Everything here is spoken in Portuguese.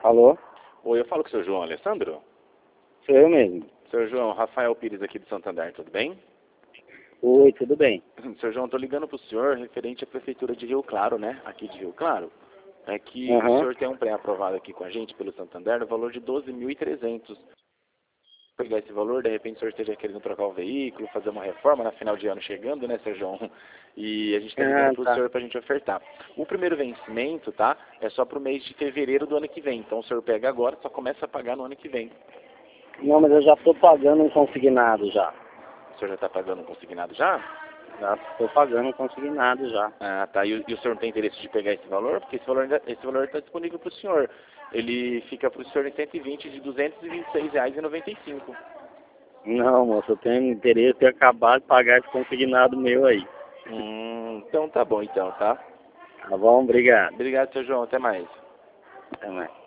Alô? Oi, eu falo com o seu João Alessandro? Sou eu mesmo. Seu João, Rafael Pires aqui de Santander, tudo bem? Oi, tudo bem? Seu João, estou ligando para o senhor referente à Prefeitura de Rio Claro, né? Aqui de Rio Claro. É que o Aham. senhor tem um pré-aprovado aqui com a gente pelo Santander no valor de 12.300. Pegar esse valor, de repente o senhor esteja querendo trocar o veículo, fazer uma reforma na final de ano chegando, né, seu João? E a gente está ligando Ah, para o tá. senhor para a gente ofertar. O primeiro vencimento, tá? É só para o mês de fevereiro do ano que vem. Então o senhor pega agora, só começa a pagar no ano que vem. Não, mas eu já estou pagando um consignado já. O senhor já está pagando um consignado já? Já estou pagando um consignado já. Ah, tá. E o senhor não tem interesse de pegar esse valor? Porque esse valor está disponível para o senhor. Ele fica para o senhor em 120 de R$ 226,95. Não, moço, eu tenho interesse em acabar de pagar esse consignado meu aí. Então tá bom então, tá? Tá bom? Obrigado. Obrigado, seu João. Até mais. Até mais.